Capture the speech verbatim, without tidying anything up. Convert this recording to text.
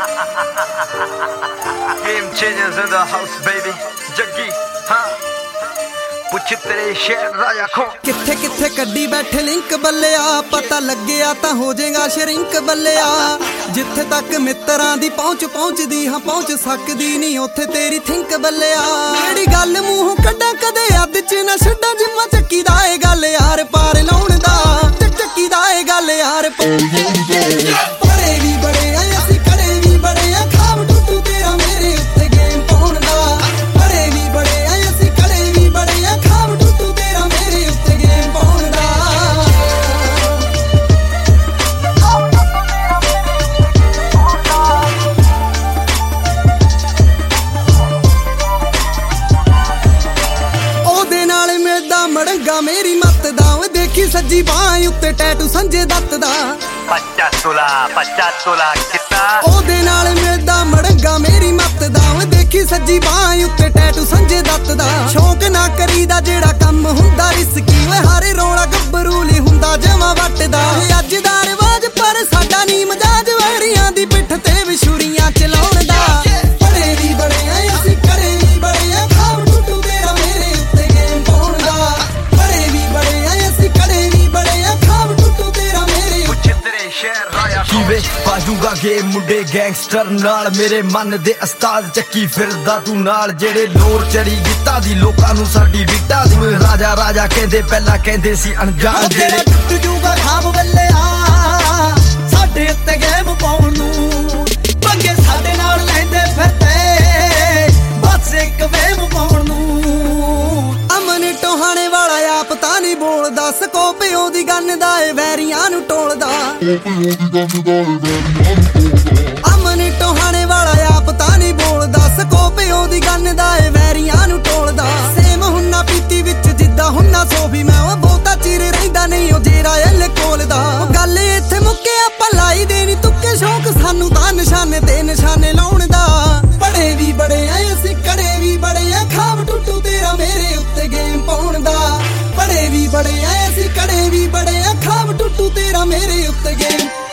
Game changers in the house, baby. Jaggi हाँ पुछ तेरे शहर राजा खो किथे किथे कड्डी बैठे लिंक बल्लिया पता लग्गिया तां हो जाएगा शरिंक बल्लिया जिथे तक मित्रां दी पहुंच पहुंचदी हाँ पहुंच सकदी नहीं उत्थे तेरी थिंक बल्लिया जेड़ी गल मूंहों कड्डां कदे अद च ना छड्डां जिम्मा चक्की दा ए गल यार पार लाउण दा चक्की दा ए गल यार पड़े भी बड़े आ असीं कड़े भी बड़े आ खाब टूटू तेरा मेरे उत्ते गेम पाउण दा पड़े भी बड़े आ असीं कड़े भी बड़े आ खाब टूटू तेरा मेरे उत्ते गेम पाउण दा ओदे नाल मिलदा मड़ंगा मेरी मत दा देखी सज्जी बाह उत्ते टैटू संजय दत्त दा पचास तोला पचास तोला कितना ओदे नाल मिलदा मड़ंगा मेरी मत दा देखी सज्जी बाह उत्ते टैटू संजय दत्त दा शौक ना करीदा जेड़ा कम हुंदा रिस्की वे हारे रोला गब्बरू ली हुंदा जमा वटदा अज दा रिवाज पर साडा नी मजाज वैरियां दी पिठ ते विछुड़ियां चलाउण दा बड़े भी बड़े आ असीं करे भी बड़े आ खाब टूटू तेरा मेरे उत्ते गेम पाउण दा बड़े भी बड़े आ असीं करे भी बड़े आ खाब टूटू तेरा मेरे पुछ तेरे शहर राजा कीवे बाजूगा गे मुंडे गैंगस्टर नाल मेरे मन दे उस्ताद ਚੱਕੀ ਫਿਰਦਾ ਤੂੰ ਨਾਲ ਜਿਹੜੇ ਲੋਰ ਚੜੀ ਗਿੱਤਾ ਦੀ ਲੋਕਾਂ ਨੂੰ ਸਾਡੀ ਵਿਟਾ ਦੀ ਰਾਜਾ ਰਾਜਾ ਕਹਿੰਦੇ ਪਹਿਲਾਂ ਕਹਿੰਦੇ ਸੀ ਅਣਜਾਣ ਜਿਹੜੇ ਟੁੱਟ ਜੂਗਾ ਖਾਬ ਵੱਲਿਆ ਸਾਡੇ ਉੱਤੇ ਗੇਮ ਪਾਉਣ ਨੂੰ ਪੰਗੇ ਸਾਡੇ ਨਾਲ ਲੈਂਦੇ ਫਿਰਦੇ ਬਸ ਇੱਕ ਵੇਮ ਪਾਉਣ ਨੂੰ ਅਮਨ ਟੋਹਾਣੇ ਵਾਲਾ ਆਪ ਤਾਂ ਨਹੀਂ ਬੋਲਦਾ ਸਕੋਪਿਓ ਦੀ ਗੰਨ ਦਾ ਏ ਵੈਰੀਆਂ ਨੂੰ ਟੋਲਦਾ ਅਮਨ ਟੋਹਾਣੇ ਵਾਲਾ ਆਪ ਤਾਂ ਨਹੀਂ ਬੋਲਦਾ ਸਕੋਪਿਓ ਦੀ ਗੰਨ ਦਾ ਏ ਵੈਰੀਆਂ ਨੂੰ ਟੋਲਦਾ ਸੇਮ ਹੁੰਨਾ ਪੀਤੀ ਵਿੱਚ ਜਿੱਦਾਂ ਹੁੰਨਾ ਸੋਫੀ ਮੈਂ ਉਹ ਬਹੁਤਾ ਚਿਰ ਰਹਿੰਦਾ ਨਹੀਂ ਉਹ ਜੇਰਾ ਐਲ ਕੋਲਦਾ ਗੱਲ ਇੱਥੇ ਮੁੱਕੇ ਆਪਾਂ ਲਾਈ ਦੇਣੀ ਤੁੱਕੇ ਸ਼ੌਕ ਸਾਨੂੰ ਤਾਂ ਨਿਸ਼ਾਨੇ ਤੇ ਨਿਸ਼ਾਨੇ ਲਾਉਣ ਦਾ ਬੜੇ ਵੀ ਬੜੇ ਆ ਅਸੀਂ ਕੜੇ ਵੀ ਬੜੇ ਆ ਖਾਬ ਟੁੱਟੂ ਤੇਰਾ ਮੇਰੇ ਉੱਤੇ ਗੇਮ ਪਾਉਣ ਦਾ ਬੜੇ ਵੀ ਬੜੇ ਆ ਅਸੀਂ ਕੜੇ ਵੀ ਬੜੇ ਆ ਖਾਬ ਟੁੱਟੂ ਤੇਰਾ ਮੇਰੇ ਉੱਤੇ ਗੇਮ